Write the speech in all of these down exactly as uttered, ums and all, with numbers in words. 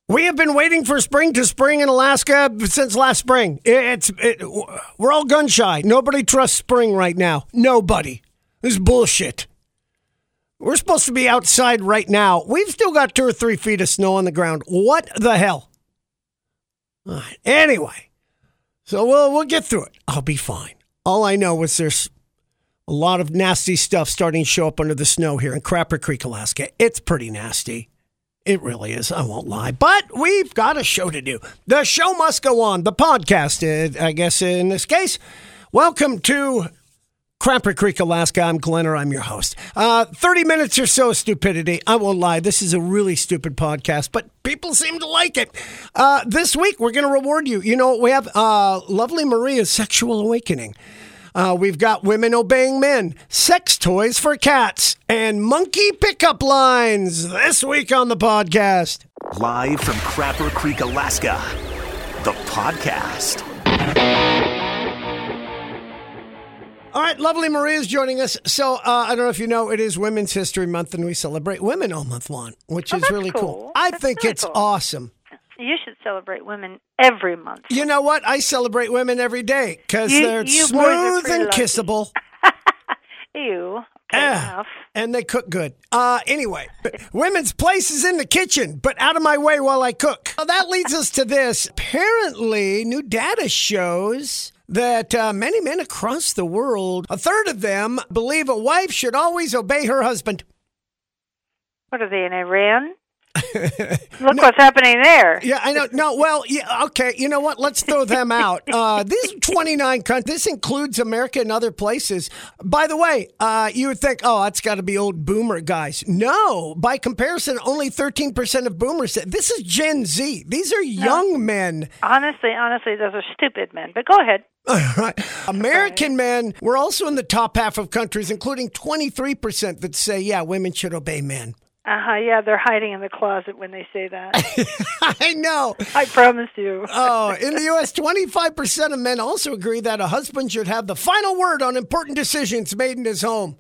We have been waiting for spring to spring in Alaska since last spring. It's it, we're all gun shy. Nobody trusts spring right now. Nobody. This is bullshit. We're supposed to be outside right now. We've still got two or three feet of snow on the ground. What the hell? All right. Anyway, so we'll we'll get through it. I'll be fine. All I know is there's a lot of nasty stuff starting to show up under the snow here in Crapper Creek, Alaska. It's pretty nasty. It really is. I won't lie. But we've got a show to do. The show must go on. The podcast, uh, I guess, in this case. Welcome to Crapper Creek, Alaska. I'm Glenn, I'm your host. Uh, thirty minutes or so of stupidity. I won't lie. This is a really stupid podcast, but people seem to like it. Uh, this week, we're going to reward you. You know, we have uh, lovely Maria's Sexual Awakening. Uh, we've got women obeying men, sex toys for cats, and monkey pickup lines this week on the podcast. Live from Crapper Creek, Alaska, the podcast. All right, lovely Maria's joining us. So uh, I don't know if you know, it is Women's History Month, and we celebrate women all month long, which oh, is really cool. cool. I that's think really it's cool. awesome. You should celebrate women every month. You know what? I celebrate women every day because You- they're you boys are smooth pretty and lucky. kissable. Ew. Okay, Ah, enough. and they cook good. Uh, anyway, women's place is in the kitchen, but out of my way while I cook. Well, that leads us to this. Apparently, new data shows that uh, many men across the world, a third of them believe a wife should always obey her husband. What are they, in Iran? Look what's happening there. Yeah, I know. No, well, yeah, okay. You know what? Let's throw them out. Uh, these twenty-nine countries, this includes America and other places. By the way, uh, you would think, oh, that's got to be old boomer guys. No, by comparison, only thirteen percent of boomers said this is Gen Z. These are young men. Honestly, honestly, those are stupid men. But go ahead. Right. American men were also in the top half of countries, including twenty-three percent that say, yeah, women should obey men. Uh-huh, yeah, they're hiding in the closet when they say that. I know. I promise you. Oh, in the U S, twenty-five percent of men also agree that a husband should have the final word on important decisions made in his home.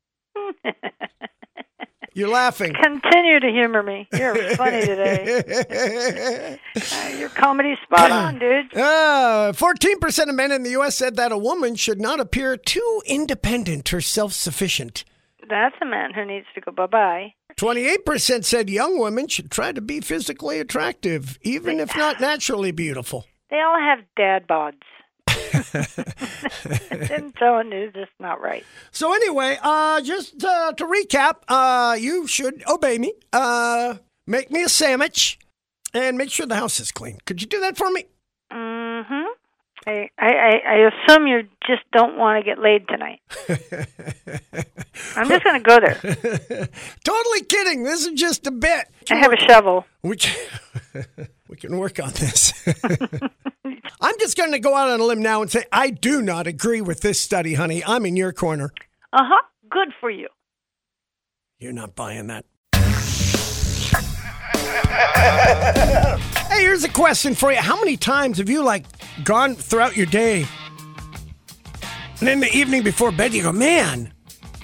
You're laughing. Continue to humor me. You're funny today. Uh, your comedy's spot on, dude. Uh, fourteen percent of men in the U S said that a woman should not appear too independent or self-sufficient. That's a man who needs to go bye-bye. twenty-eight percent said young women should try to be physically attractive, even if not naturally beautiful. They all have dad bods. I'm telling you, this is not right. So anyway, uh, just uh, to recap, uh, you should obey me, uh, make me a sandwich, and make sure the house is clean. Could you do that for me? Mm-hmm. I, I, I assume you just don't want to get laid tonight. I'm just going to go there. Totally kidding. This is just a bit. I have a shovel. We can, we can work on this. I'm just going to go out on a limb now and say, I do not agree with this study, honey. I'm in your corner. Uh-huh. Good for you. You're not buying that. Hey, here's a question for you. How many times have you, like, gone throughout your day, and in the evening before bed, you go, man,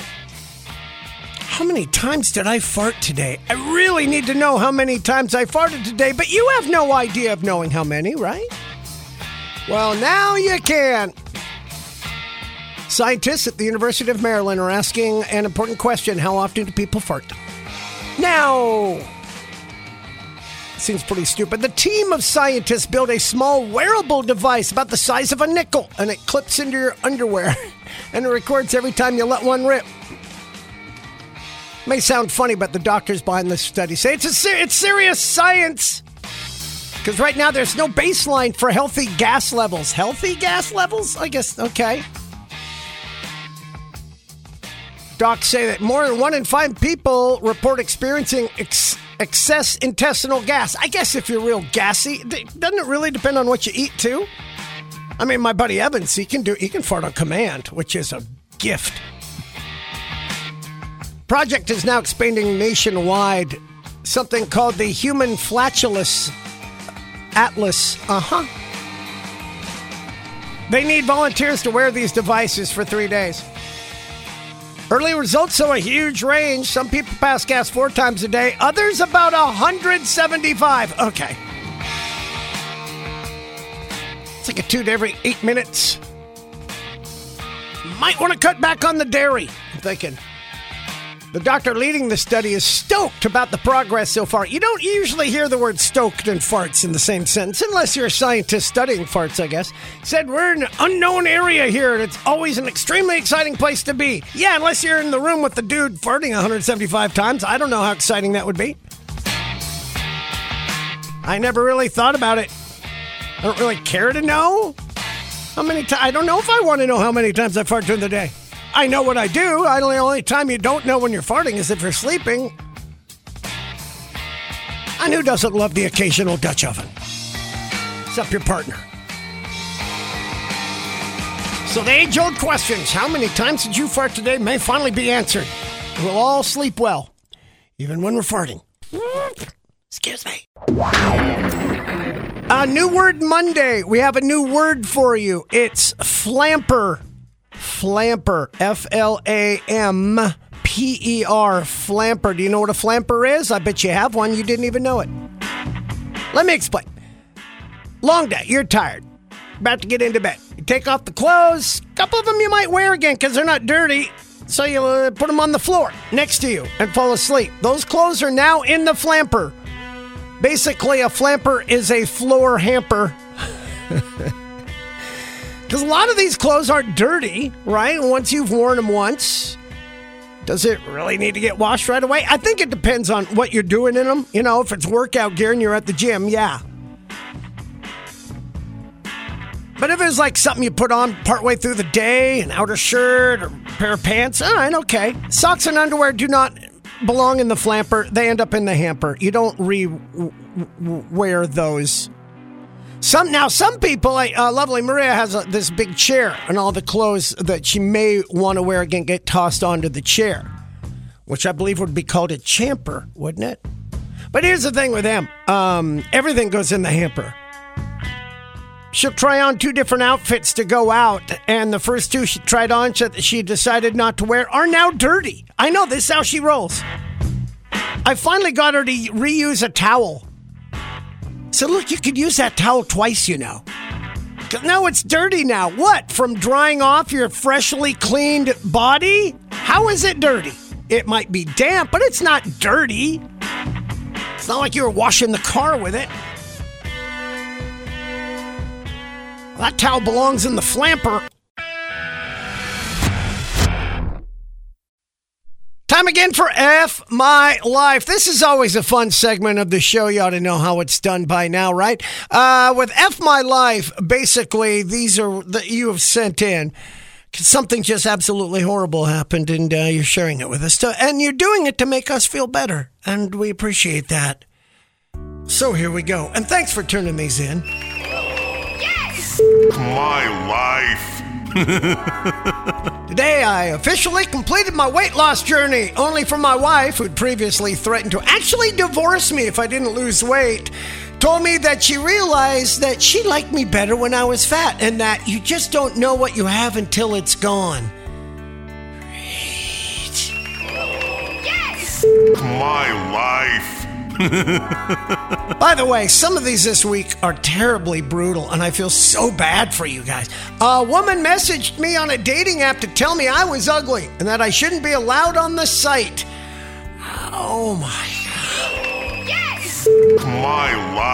how many times did I fart today? I really need to know how many times I farted today, but you have no idea of knowing how many, right? Well, now you can. Scientists at the University of Maryland are asking an important question. How often do people fart? Now, seems pretty stupid. The team of scientists built a small wearable device about the size of a nickel, and it clips into your underwear, and it records every time you let one rip. May sound funny, but the doctors behind this study say it's a ser- it's serious science. Because right now there's no baseline for healthy gas levels. Healthy gas levels? I guess, okay. Docs say that more than one in five people report experiencing ex- excess intestinal gas. I guess if you're real gassy, doesn't it really depend on what you eat too? I mean, my buddy Evans, he can do he can fart on command, which is a gift. Project is now expanding nationwide. Something called the Human Flatulence Atlas. Uh-huh. They need volunteers to wear these devices for three days. Early results show a huge range. Some people pass gas four times a day. Others about one hundred seventy-five. Okay. It's like a two to every eight minutes. Might want to cut back on the dairy, I'm thinking. The doctor leading the study is stoked about the progress so far. You don't usually hear the word stoked and farts in the same sentence, unless you're a scientist studying farts, I guess. Said, we're in an unknown area here, and it's always an extremely exciting place to be. Yeah, unless you're in the room with the dude farting one hundred seventy-five times. I don't know how exciting that would be. I never really thought about it. I don't really care to know how many times. I don't know if I want to know how many times I fart during the day. I know what I do. I, the only time you don't know when you're farting is if you're sleeping. And who doesn't love the occasional Dutch oven? Except your partner. So the age-old questions, how many times did you fart today, may finally be answered. We'll all sleep well, even when we're farting. Excuse me. A new word Monday. We have a new word for you. It's flamper. Flamper. F L A M P E R. Flamper. Do you know what a flamper is? I bet you have one. You didn't even know it. Let me explain. Long day. You're tired. About to get into bed. You take off the clothes. A couple of them you might wear again because they're not dirty. So you uh, put them on the floor next to you and fall asleep. Those clothes are now in the flamper. Basically, a flamper is a floor hamper. Because a lot of these clothes aren't dirty, right? Once you've worn them once, does it really need to get washed right away? I think it depends on what you're doing in them. You know, if it's workout gear and you're at the gym, yeah. But if it's like something you put on partway through the day, an outer shirt or a pair of pants, all right, okay. Socks and underwear do not belong in the flamper. They end up in the hamper. You don't re-wear those. Some Now, some people, like uh, lovely Maria has a, this big chair, and all the clothes that she may want to wear again get tossed onto the chair, which I believe would be called a champer, wouldn't it? But here's the thing with them. Um, everything goes in the hamper. She'll try on two different outfits to go out, and the first two she tried on that she decided not to wear are now dirty. I know, this is how she rolls. I finally got her to reuse a towel. So look, you could use that towel twice, you know. No, it's dirty now. What? From drying off your freshly cleaned body? How is it dirty? It might be damp, but it's not dirty. It's not like you were washing the car with it. That towel belongs in the flamper. Time again for F My Life. This is always a fun segment of the show. You ought to know how it's done by now, right? Uh, with F My Life, basically, these are that you have sent in. Something just absolutely horrible happened, and uh, you're sharing it with us. To, and you're doing it to make us feel better, and we appreciate that. So here we go. And thanks for turning these in. My life. Today, I officially completed my weight loss journey, only for my wife, who'd previously threatened to actually divorce me if I didn't lose weight, told me that she realized that she liked me better when I was fat, and that you just don't know what you have until it's gone. Great. Yes! My life. By the way, some of these this week are terribly brutal, and I feel so bad for you guys. A woman messaged me on a dating app to tell me I was ugly and that I shouldn't be allowed on the site. Oh my God. Yes! My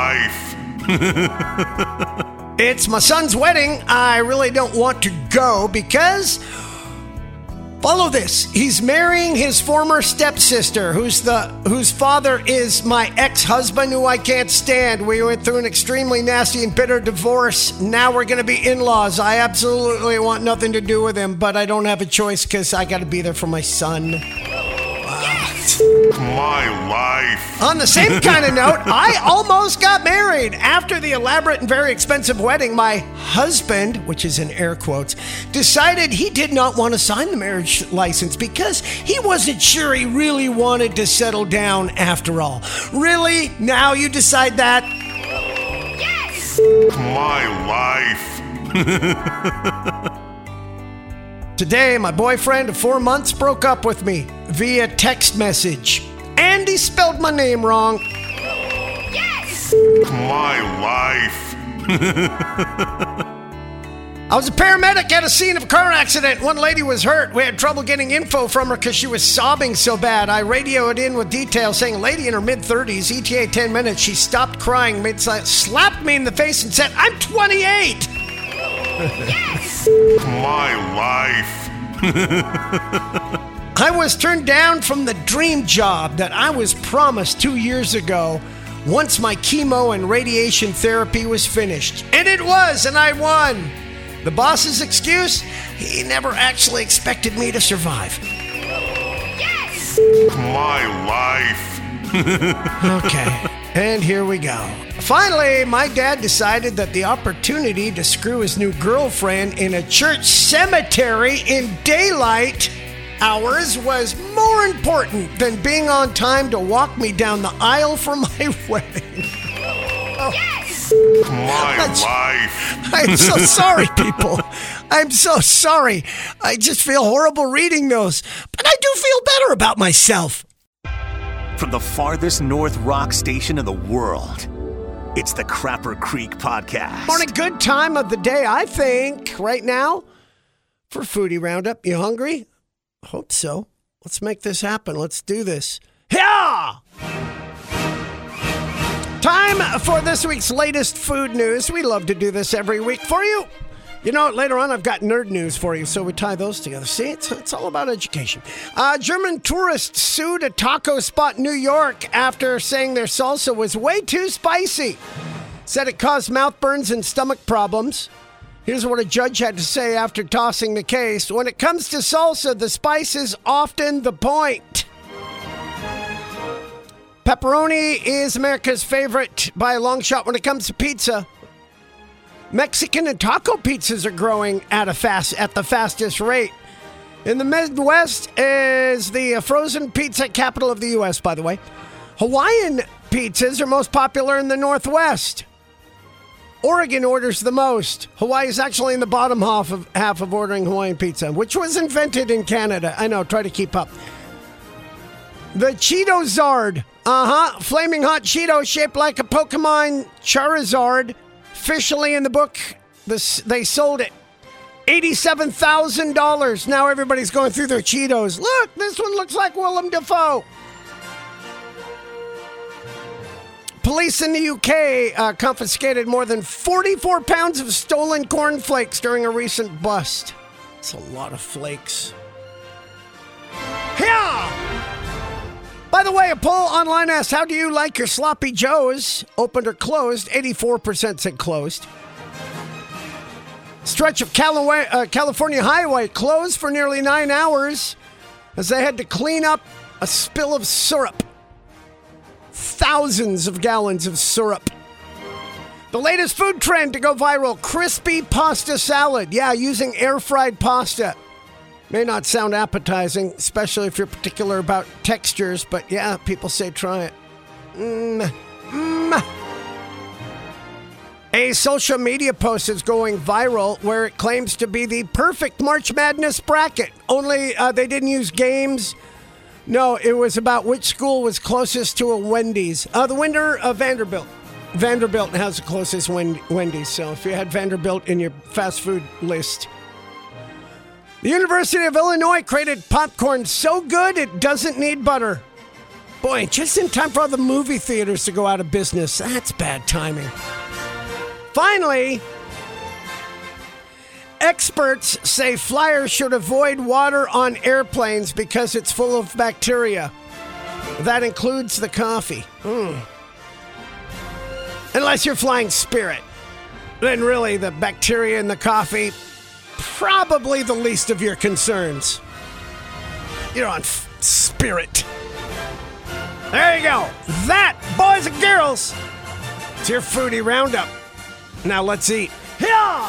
life. It's my son's wedding. I really don't want to go because... Follow this. He's marrying his former stepsister, who's the whose father is my ex-husband, who I can't stand. We went through an extremely nasty and bitter divorce. Now we're going to be in-laws. I absolutely want nothing to do with him, but I don't have a choice because I got to be there for my son. Yes! My life. On the same kind of note, I almost got married. After the elaborate and very expensive wedding, my husband, which is in air quotes, decided he did not want to sign the marriage license because he wasn't sure he really wanted to settle down after all. Really? Now you decide that? Yes! My life. Today, my boyfriend of four months broke up with me via text message. And he spelled my name wrong. Yes! My life. I was a paramedic at a scene of a car accident. One lady was hurt. We had trouble getting info from her because she was sobbing so bad. I radioed in with details saying a lady in her mid-thirties, E T A ten minutes. She stopped crying, mid slapped me in the face and said, I'm twenty-eight. Yes! My life. I was turned down from the dream job that I was promised two years ago once my chemo and radiation therapy was finished. And it was, and I won. The boss's excuse? He never actually expected me to survive. Yes! My life. Okay, and here we go. Finally, my dad decided that the opportunity to screw his new girlfriend in a church cemetery in daylight hours was more important than being on time to walk me down the aisle for my wedding. Oh. Yes! My That's, life. I'm so sorry, people. I'm so sorry. I just feel horrible reading those, but I do feel better about myself. From the farthest north rock station in the world, it's the Crapper Creek Podcast. Morning, good time of the day, I think, right now for Foodie Roundup. You hungry? Hope so. Let's make this happen. Let's do this. Yeah! Time for this week's latest food news. We love to do this every week for you. You know, later on, I've got nerd news for you, so we tie those together. See, it's, it's all about education. Uh, German tourists sued a taco spot in New York after saying their salsa was way too spicy. Said it caused mouth burns and stomach problems. Here's what a judge had to say after tossing the case. When it comes to salsa, the spice is often the point. Pepperoni is America's favorite by a long shot when it comes to pizza. Mexican and taco pizzas are growing at a fast at the fastest rate. In the Midwest is the frozen pizza capital of the U S, by the way. Hawaiian pizzas are most popular in the Northwest. Oregon orders the most. Hawaii is actually in the bottom half of half of ordering Hawaiian pizza, which was invented in Canada. I know, try to keep up. The Cheeto-Zard. Uh-huh. Flaming hot Cheeto shaped like a Pokemon Charizard. Officially in the book, this, they sold it. eighty-seven thousand dollars. Now everybody's going through their Cheetos. Look, this one looks like Willem Dafoe. Police in the U K uh, confiscated more than forty-four pounds of stolen cornflakes during a recent bust. That's a lot of flakes. Yeah! By the way, a poll online asked, how do you like your sloppy joes? Opened or closed? eighty-four percent said closed. Stretch of Cali- uh, California highway closed for nearly nine hours as they had to clean up a spill of syrup. Thousands of gallons of syrup. The latest food trend to go viral, crispy pasta salad. Yeah, using air-fried pasta. May not sound appetizing, especially if you're particular about textures, but yeah, people say try it. Mm, mm. A social media post is going viral where it claims to be the perfect March Madness bracket. Only uh, they didn't use games. No, it was about which school was closest to a Wendy's. Uh, the winner of Vanderbilt. Vanderbilt has the closest Wendy's, so if you had Vanderbilt in your fast food list. The University of Illinois created popcorn so good it doesn't need butter. Boy, just in time for all the movie theaters to go out of business. That's bad timing. Finally, experts say flyers should avoid water on airplanes because it's full of bacteria. That includes the coffee. Mm. Unless you're flying Spirit. Then really, the bacteria in the coffee, probably the least of your concerns. You're on f- Spirit. There you go. That, boys and girls, it's your Foodie Roundup. Now let's eat. Yeah!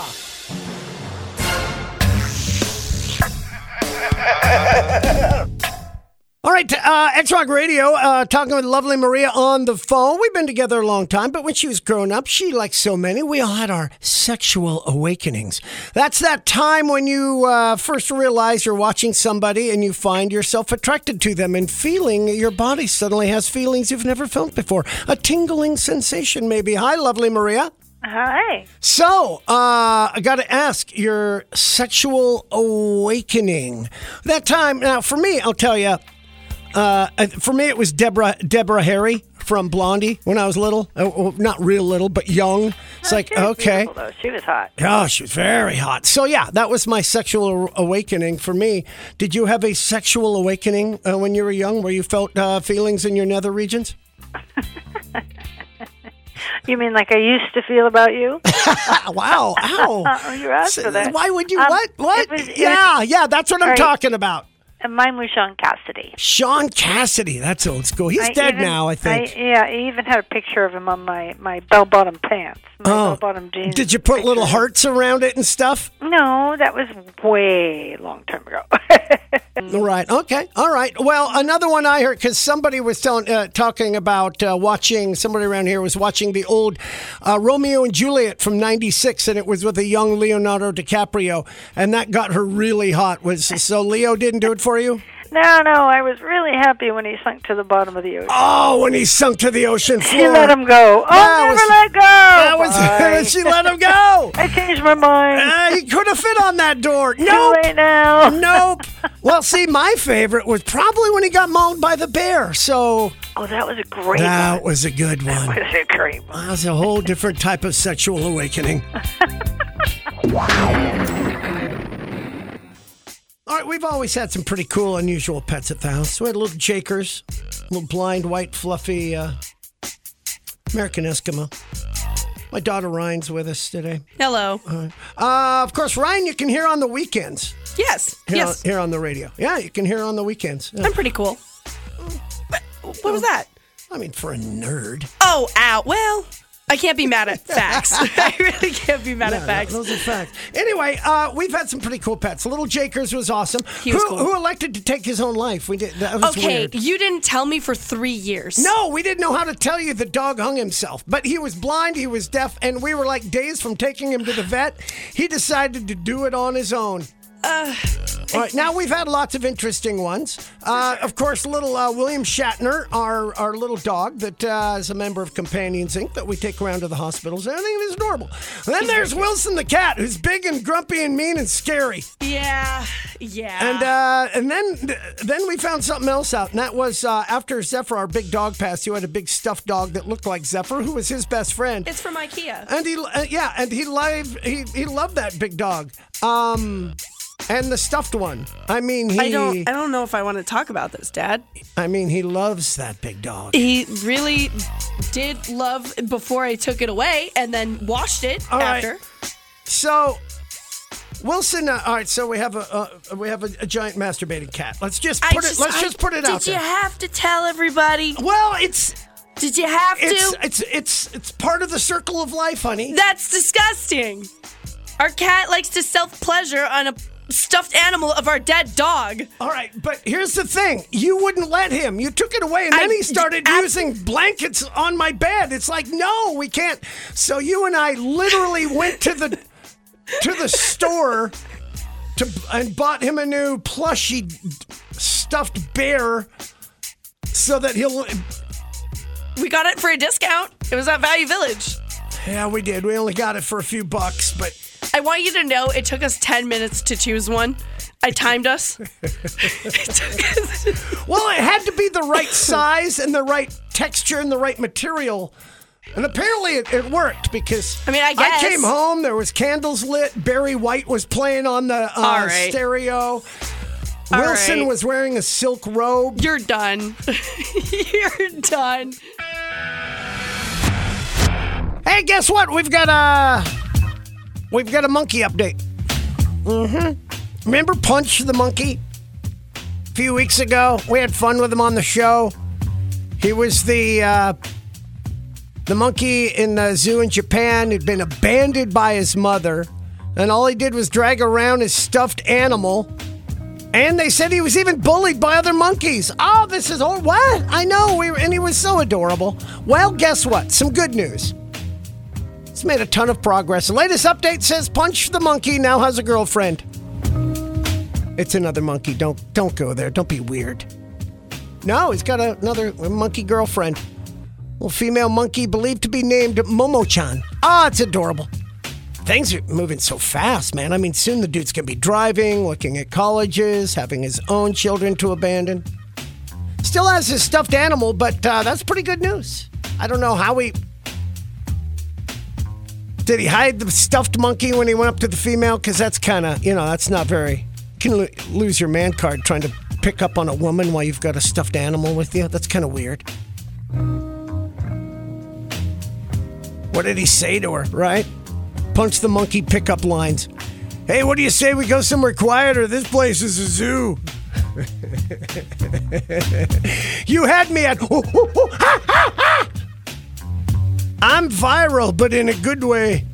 All right, uh, X-Rock Radio, uh, talking with lovely Maria on the phone. We've been together a long time, but when she was growing up, she, like so many, we all had our sexual awakenings. That's that time when you uh, first realize you're watching somebody and you find yourself attracted to them and feeling your body suddenly has feelings you've never felt before. A tingling sensation, maybe. Hi, lovely Maria. Hi. So, uh, I got to ask, your sexual awakening. That time, now, for me, I'll tell you, Uh, for me, it was Deborah Deborah Harry from Blondie when I was little. Uh, not real little, but young. It's Oh, like, she was okay. beautiful, though. She was hot. Oh, she was very hot. So, yeah, that was my sexual awakening for me. Did you have a sexual awakening uh, when you were young where you felt uh, feelings in your nether regions? You mean like I used to feel about you? Wow. Ow. You asked for that. Why would you? Um, what? What? it was- it yeah, yeah, that's what I'm Right. talking about. And mine was Sean Cassidy. Sean Cassidy. That's old school. He's I dead even- now, I think. I, yeah, I even had a picture of him on my, my bell-bottom pants. My Oh. bell-bottom jeans. Did you put little picture. hearts around it and stuff? No, that was way long time ago. Right. Okay. All right. Well, another one I heard because somebody was telling, uh, talking about uh, watching. Somebody around here was watching the old uh, Romeo and Juliet from ninety-six, and it was with a young Leonardo DiCaprio, and that got her really hot. Was so Leo didn't do it for you? No, no, I was really happy when he sunk to the bottom of the ocean. Oh, when he sunk to the ocean floor. She let him go. Oh, That never was- let go. That was Bye. she let him go. I changed my mind. Uh, he could have fit on that door. Too Nope. late now. Nope. Well, see, my favorite was probably when he got mauled by the bear. So Oh, that was a great that one. was a good one. That was a great one. That was a whole different type of sexual awakening. All right, we've always had some pretty cool, unusual pets at the house. We had little Jakers, little blind, white, fluffy uh, American Eskimo. My daughter Ryan's with us today. Hello. Uh, of course, Ryan, you can hear on the weekends. Yes. Here, yes. on, here on the radio. Yeah, you can hear on the weekends. Yeah. I'm pretty cool. What, what was that? I mean, for a nerd. Oh, ow. Well, I can't be mad at facts. I really can't be mad Yeah, at facts. Those are facts. Anyway, uh, we've had some pretty cool pets. Little Jakers was awesome. He was who, cool. who elected to take his own life? We did. That was Okay, weird. you didn't tell me for three years. No, we didn't know how to tell you the dog hung himself. But he was blind, he was deaf, and we were like days from taking him to the vet. He decided to do it on his own. Uh, All right, now we've had lots of interesting ones. Uh, of course, little uh, William Shatner, our, our little dog that uh, is a member of Companions Incorporated that we take around to the hospitals. Everything is adorable. And then there's Wilson the cat, who's big and grumpy and mean and scary. yeah, yeah. And uh, and then then we found something else out, and that was uh, after Zephyr, our big dog, passed. You had a big stuffed dog that looked like Zephyr, who was his best friend. it's from IKEA. And he, uh, yeah, and he loved he he loved that big dog. Um, and the stuffed one. I mean, he. I don't. I don't know if I want to talk about this, Dad. I mean, he loves that big dog. He really did love before I took it away, and then washed it All right. after. So. Wilson, uh, all right. So we have a uh, we have a, a giant masturbating cat. Let's just I put it. just- Let's I- just put it did out you there. have to tell everybody? Well, it's Did you have it's to? it's it's it's part of the circle of life, honey. That's disgusting. Our cat likes to self-pleasure on a stuffed animal of our dead dog. All right, but here's the thing. You wouldn't let him. You took it away, and then I- he started ab- using blankets on my bed. It's like, no, we can't. So you and I literally went to the to the store to and bought him a new plushy stuffed bear so that he'll. We got it for a discount. It was at Value Village. Yeah, we did. We only got it for a few bucks, but I want you to know it took us ten minutes to choose one. I timed us. It took us- well, it had to be the right size and the right texture and the right material. And apparently it, it worked because I mean, I guess. I came home, there was candles lit, Barry White was playing on the uh, All right. stereo. All Wilson right. was wearing a silk robe. You're done. You're done. Hey, guess what? We've got a we've got a monkey update. Mm-hmm. Remember Punch the monkey? A few weeks ago, we had fun with him on the show. He was the uh, the monkey in the zoo in Japan who'd been abandoned by his mother, and all he did was drag around his stuffed animal And they said he was even bullied by other monkeys. Oh, this is all what? I know, we were, and he was so adorable. Well, guess what? Some good news. He's made a ton of progress. The latest update says Punch the monkey now has a girlfriend. It's another monkey. Don't don't go there. Don't be weird. No, he's got a, another monkey girlfriend. Well, female monkey believed to be named Momo-chan. Ah, it's adorable. Things are moving so fast, man. I mean, soon the dude's going to be driving, looking at colleges, having his own children to abandon. Still has his stuffed animal, but uh, that's pretty good news. I don't know how he... Did he hide the stuffed monkey when he went up to the female? Because that's kind of, you know, that's not very... You can lo- lose your man card trying to pick up on a woman while you've got a stuffed animal with you. That's kind of weird. What did he say to her, right? Punch the monkey pickup lines. Hey, what do you say we go somewhere quieter? This place is a zoo. You had me at... I'm viral, but in a good way.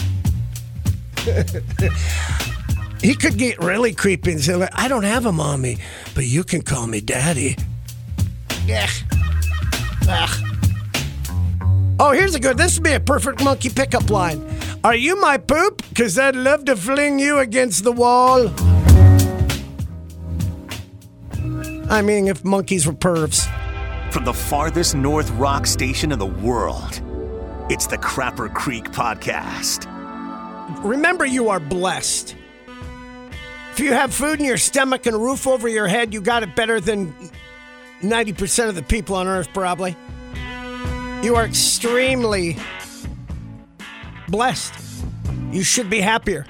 He could get really creepy and say, I don't have a mommy, but you can call me daddy. Yeah. Ugh. Oh, here's a good. This would be a perfect monkey pickup line. Are you my poop? Because I'd love to fling you against the wall. I mean, if monkeys were pervs. From the farthest north rock station in the world, it's the Crapper Creek Podcast. Remember, you are blessed. If you have food in your stomach and a roof over your head, you got it better than ninety percent of the people on Earth, probably. You are extremely blessed. You should be happier.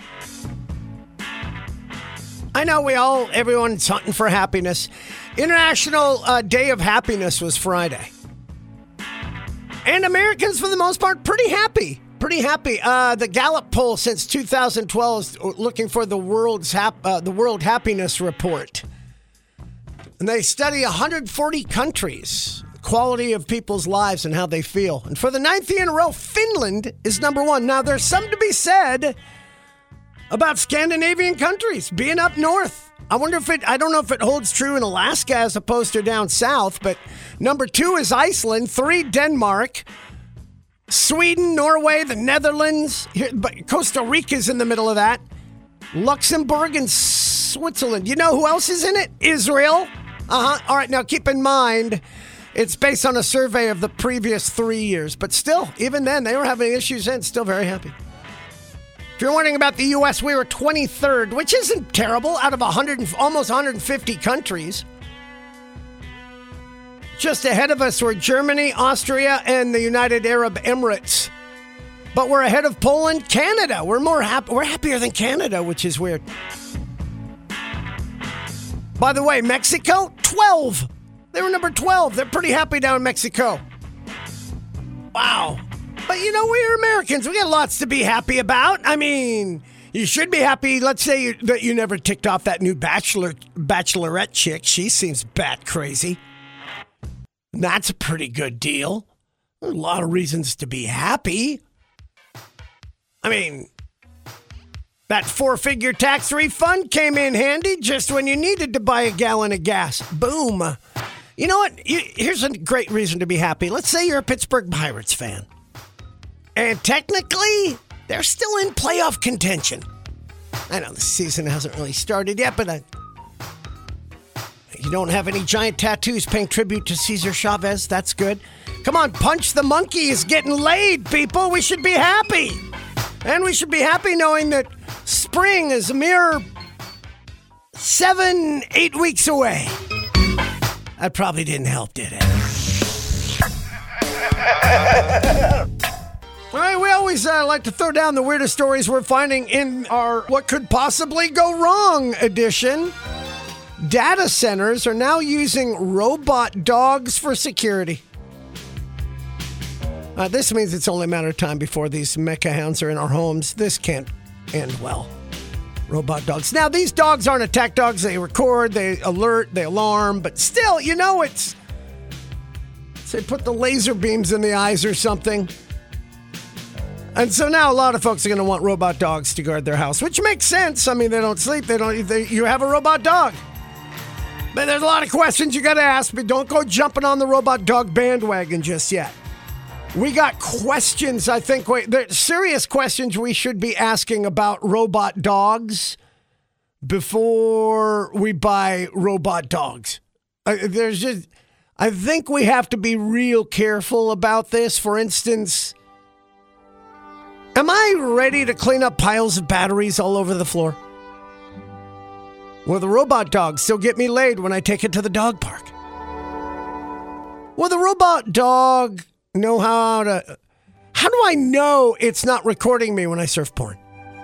I know we all, everyone's hunting for happiness. International uh, Day of Happiness was Friday. And Americans, for the most part, pretty happy. Pretty happy. Uh, the Gallup poll since two thousand twelve is looking for the world's hap- uh, the World Happiness Report. And they study one hundred forty countries, quality of people's lives and how they feel. And for the ninth year in a row, Finland is number one. Now, there's something to be said about Scandinavian countries being up north. I wonder if it, I don't know if it holds true in Alaska as opposed to down south, but number two is Iceland, three, Denmark, Sweden, Norway, the Netherlands, here, but Costa Rica's in the middle of that, Luxembourg, and Switzerland. You know who else is in it? Israel. Uh-huh. All right, now keep in mind, it's based on a survey of the previous three years, but still, even then, they were having issues then, still very happy. If you're wondering about the U S, we were twenty-third, which isn't terrible, out of one hundred, almost one hundred fifty countries. Just ahead of us were Germany, Austria, and the United Arab Emirates. But we're ahead of Poland, Canada. We're more happy. We're happier than Canada, which is weird. By the way, Mexico, twelve. They were number twelve. They're pretty happy down in Mexico. Wow. But you know, we're Americans. We got lots to be happy about. I mean, you should be happy. Let's say you, that you never ticked off that new bachelor bachelorette chick. She seems bat crazy. And that's a pretty good deal. There's a lot of reasons to be happy. I mean, that four-figure tax refund came in handy just when you needed to buy a gallon of gas. Boom. You know what? Here's a great reason to be happy. Let's say you're a Pittsburgh Pirates fan. And technically, they're still in playoff contention. I know the season hasn't really started yet, but I, you don't have any giant tattoos paying tribute to Cesar Chavez. That's good. Come on, Punch the Monkey is getting laid, people. We should be happy. And we should be happy knowing that spring is a mere seven, eight weeks away. That probably didn't help, did it? All right, we always uh, like to throw down the weirdest stories we're finding in our What Could Possibly Go Wrong edition. Data centers are now using robot dogs for security. Uh, this means it's only a matter of time before these mecha hounds are in our homes. This can't end well. Robot dogs. Now, these dogs aren't attack dogs. They record, they alert, they alarm, but still, you know, it's... Say, put the laser beams in the eyes or something. And so now a lot of folks are going to want robot dogs to guard their house, which makes sense. I mean, they don't sleep. They don't. They, you have a robot dog. But there's a lot of questions you got to ask, but don't go jumping on the robot dog bandwagon just yet. We got questions, I think. We, there's serious questions we should be asking about robot dogs before we buy robot dogs. Uh, there's just, I think we have to be real careful about this. For instance, am I ready to clean up piles of batteries all over the floor? Will the robot dog still get me laid when I take it to the dog park? Will the robot dog know how to... How do I know it's not recording me when I surf porn?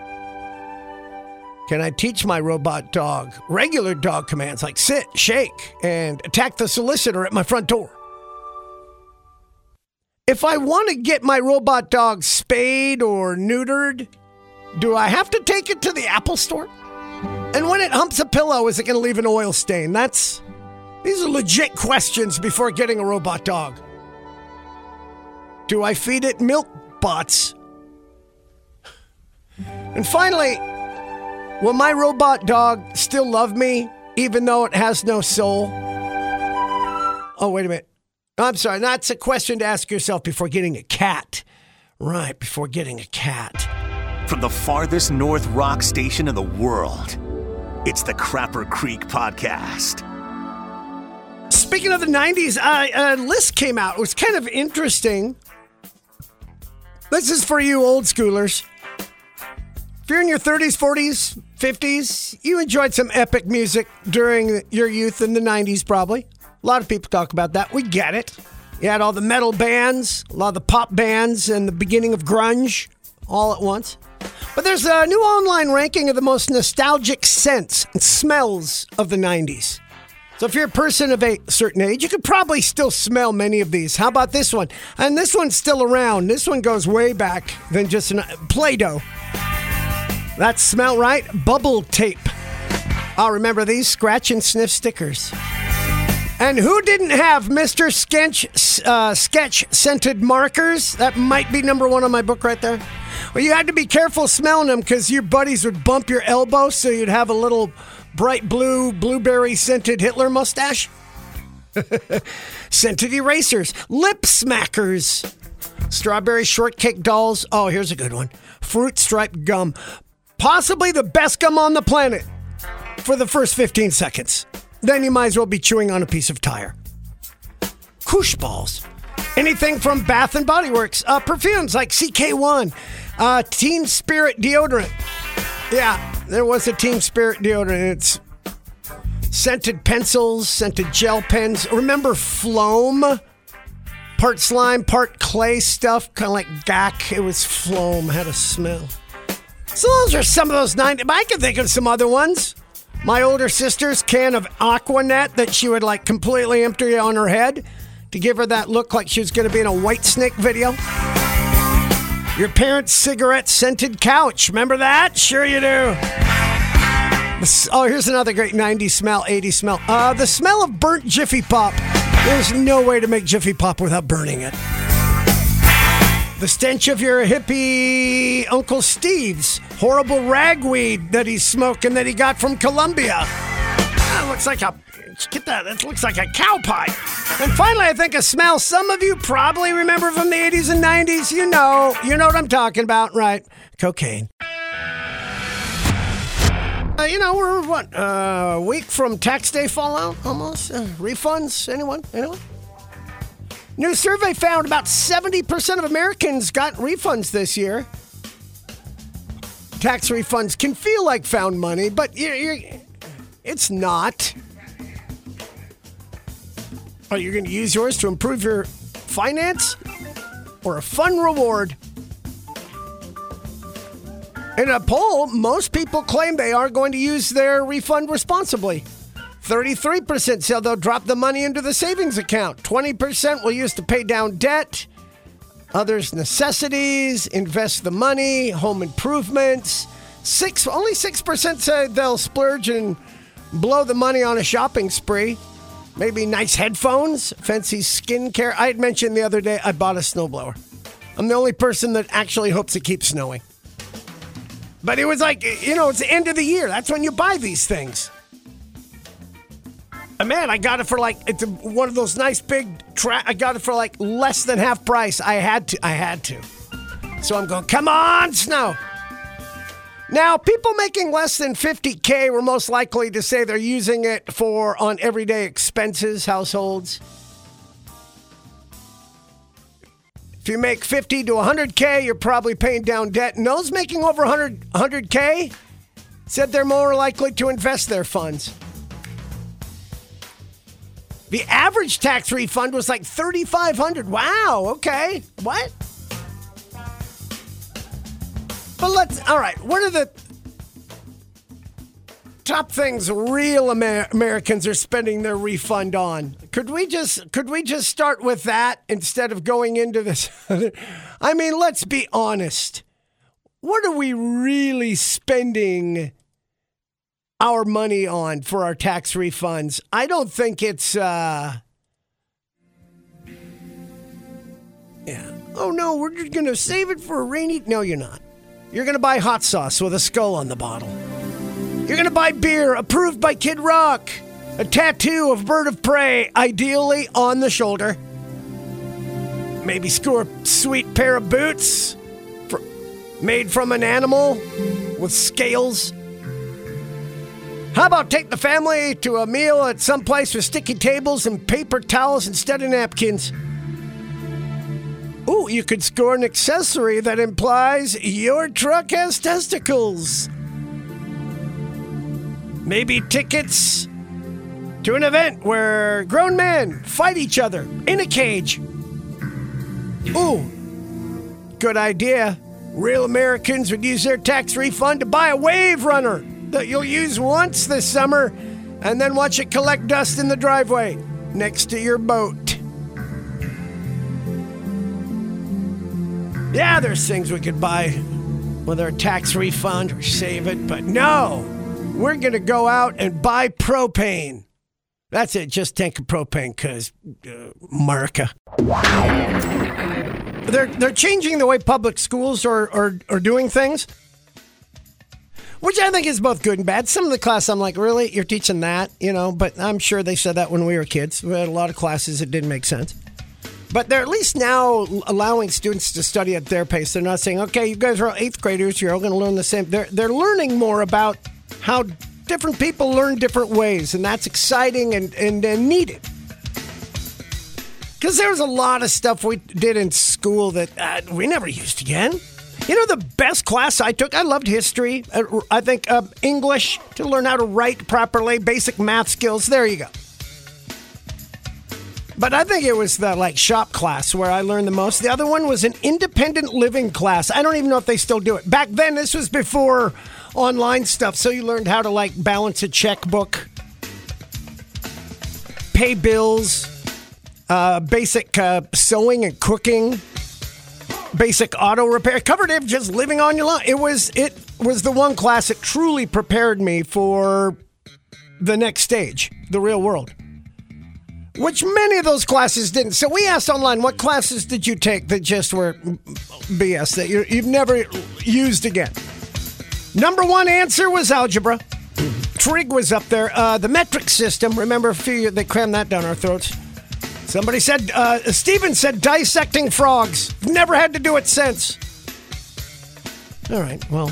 Can I teach my robot dog regular dog commands like sit, shake, and attack the solicitor at my front door? If I want to get my robot dog spayed or neutered, do I have to take it to the Apple store? And when it humps a pillow, is it going to leave an oil stain? That's... These are legit questions before getting a robot dog. Do I feed it milk bots? And finally, will my robot dog still love me even though it has no soul? Oh, wait a minute. I'm sorry. That's a question to ask yourself before getting a cat. Right, before getting a cat. From the farthest north rock station in the world, it's the Crapper Creek Podcast. Speaking of the nineties, uh, a list came out. It was kind of interesting. This is for you old schoolers. If you're in your thirties, forties, fifties, you enjoyed some epic music during your youth in the nineties, probably. A lot of people talk about that. We get it. You had all the metal bands, a lot of the pop bands, and the beginning of grunge all at once. But there's a new online ranking of the most nostalgic scents and smells of the nineties. So if you're a person of a certain age, you could probably still smell many of these. How about this one? And this one's still around. This one goes way back than just an Play-Doh. That smell right? Bubble tape. I'll remember these scratch and sniff stickers. And who didn't have Mister Sketch, uh, Sketch scented markers? That might be number one on my book right there. Well, you had to be careful smelling them because your buddies would bump your elbow so you'd have a little bright blue, blueberry scented Hitler mustache. Scented erasers, lip smackers, strawberry shortcake dolls. Oh, here's a good one. Fruit striped gum. Possibly the best gum on the planet for the first fifteen seconds. Then you might as well be chewing on a piece of tire. Koosh balls. Anything from Bath and Body Works. Uh, perfumes like C K one. Uh, Teen Spirit deodorant. Yeah, there was a Teen Spirit deodorant. It's scented pencils, scented gel pens. Remember Floam? Part slime, part clay stuff, kind of like gack. It was Floam, had a smell. So those are some of those nineties. I can think of some other ones. My older sister's can of Aquanet that she would like completely empty on her head to give her that look like she was going to be in a Whitesnake video. Your parents' cigarette scented couch. Remember that? Sure you do. Oh, here's another great nineties smell, eighties smell. Uh, the smell of burnt Jiffy Pop. There's no way to make Jiffy Pop without burning it. The stench of your hippie Uncle Steve's horrible ragweed that he's smoking that he got from Colombia. That looks like a, get that, it looks like a cow pie. And finally, I think a smell some of you probably remember from the eighties and nineties. You know, you know what I'm talking about, right? Cocaine. Uh, you know, we're what, uh, a week from tax day fallout almost? Uh, refunds? Anyone? Anyone? New survey found about seventy percent of Americans got refunds this year. Tax refunds can feel like found money, but you're, you're, it's not. Are you going to use yours to improve your finance or a fun reward? In a poll, most people claim they are going to use their refund responsibly. thirty-three percent say they'll drop the money into the savings account. twenty percent will use to pay down debt. Others, necessities, invest the money, home improvements. Six, only six percent say they'll splurge and blow the money on a shopping spree. Maybe nice headphones, fancy skincare. I had mentioned the other day I bought a snowblower. I'm the only person that actually hopes it keeps snowing. But it was like, you know, it's the end of the year. That's when you buy these things. Man, I got it for like, it's one of those nice big, tra- I got it for like less than half price. I had to, I had to. So I'm going, come on, Snow. Now, people making less than fifty K were most likely to say they're using it for on everyday expenses, households. If you make fifty to one hundred K, you're probably paying down debt. And those making over one hundred, one hundred K said they're more likely to invest their funds. The average tax refund was like thirty-five hundred dollars. Wow, okay. What? But let's, all right, what are the top things real Amer- Americans are spending their refund on? Could we just could we just start with that instead of going into this? I mean, let's be honest. What are we really spending our money on for our tax refunds? I don't think it's uh yeah. Oh no, we're just going to save it for a rainy. No, you're not. You're going to buy hot sauce with a skull on the bottle. You're going to buy beer approved by Kid Rock. A tattoo of Bird of Prey, ideally on the shoulder. Maybe score a sweet pair of boots for, made from an animal with scales. How about take the family to a meal at some place with sticky tables and paper towels instead of napkins? Ooh, you could score an accessory that implies your truck has testicles. Maybe tickets to an event where grown men fight each other in a cage. Ooh, good idea. Real Americans would use their tax refund to buy a wave runner that you'll use once this summer and then watch it collect dust in the driveway next to your boat. Yeah, there's things we could buy with our tax refund or save it, but no, we're going to go out and buy propane. That's it, just tank of propane, because uh, America. They're, they're changing the way public schools are, are, are doing things, which I think is both good and bad. Some of the class, I'm like, really? You're teaching that? You know, but I'm sure they said that when we were kids. We had a lot of classes that didn't make sense. But they're at least now allowing students to study at their pace. They're not saying, okay, you guys are all eighth graders, you're all going to learn the same. They're, they're learning more about how different people learn different ways, and that's exciting and, and, and needed. Because there was a lot of stuff we did in school that uh, we never used again. You know, the best class I took, I loved history. Uh, I think uh, English, to learn how to write properly, basic math skills. There you go. But I think it was the like shop class where I learned the most. The other one was an independent living class. I don't even know if they still do it. Back then, this was before online stuff. So you learned how to like balance a checkbook, pay bills, uh, basic uh, sewing and cooking, basic auto repair. Covered it just living on your lawn. It was it was the one class that truly prepared me for the next stage, the real world. Which many of those classes didn't. So we asked online, what classes did you take that just were B S, that you're, you've never used again? Number one answer was algebra. Trig was up there. Uh, the metric system, remember a few, they crammed that down our throats. Somebody said, uh, Steven said dissecting frogs. Never had to do it since. All right, well.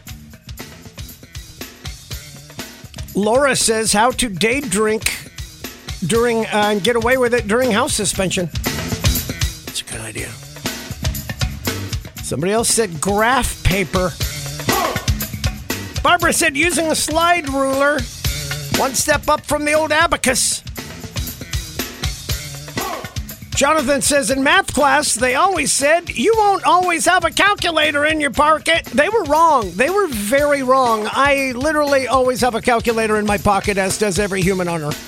Laura says how to day drink during uh, and get away with it during house suspension. That's a good idea. Somebody else said graph paper. Barbara said using a slide ruler. One step up from the old abacus. Jonathan says in math class, they always said you won't always have a calculator in your pocket. They were wrong. They were very wrong. I literally always have a calculator in my pocket, as does every human on Earth.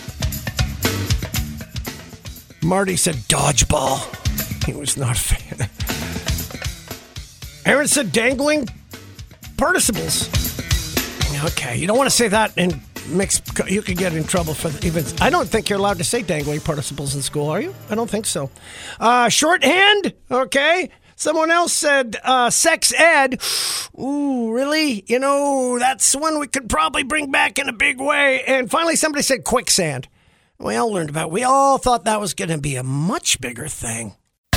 Marty said dodgeball. He was not a fan. Aaron said dangling participles. Okay, you don't want to say that and mix. You could get in trouble for the, even. I don't think you're allowed to say dangling participles in school, are you? I don't think so. Uh, shorthand. Okay. Someone else said uh, sex ed. Ooh, really? You know, that's one we could probably bring back in a big way. And finally, somebody said quicksand. We all learned about it. We all thought that was going to be a much bigger thing.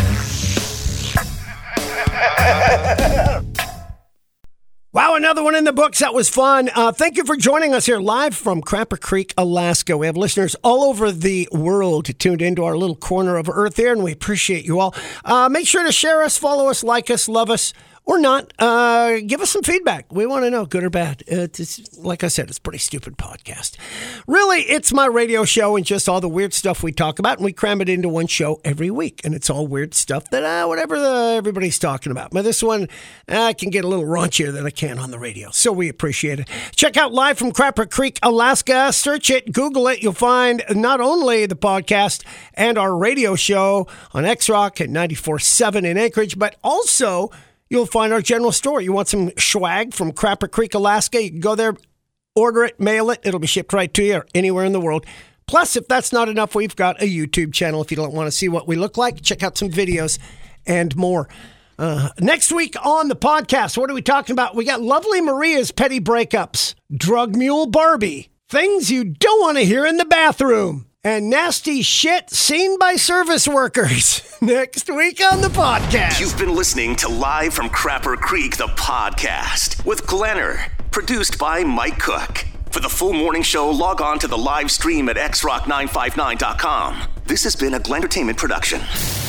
Wow, another one in the books. That was fun. Uh, thank you for joining us here live from Crapper Creek, Alaska. We have listeners all over the world tuned into our little corner of Earth here, and we appreciate you all. Uh, make sure to share us, follow us, like us, love us, or not. Uh, give us some feedback. We want to know, good or bad. It's, like I said, it's a pretty stupid podcast. Really, it's my radio show and just all the weird stuff we talk about, and we cram it into one show every week. And it's all weird stuff that, uh, whatever the, everybody's talking about. But this one, uh, I can get a little raunchier than I can on the radio. So we appreciate it. Check out Live from Crapper Creek, Alaska. Search it, Google it. You'll find not only the podcast and our radio show on X-Rock at ninety-four point seven in Anchorage, but also you'll find our general store. You want some swag from Crapper Creek, Alaska? You can go there, order it, mail it. It'll be shipped right to you or anywhere in the world. Plus, if that's not enough, we've got a YouTube channel. If you don't want to see what we look like, check out some videos and more. Uh, next week on the podcast, what are we talking about? We got Lovely Maria's petty breakups, Drug Mule Barbie, things you don't want to hear in the bathroom, and nasty shit seen by service workers. Next week on the podcast. You've been listening to Live from Crapper Creek, the podcast, with Glenner, produced by Mike Cook. For the full morning show, log on to the live stream at x rock nine five nine dot com. This has been a Glentertainment production.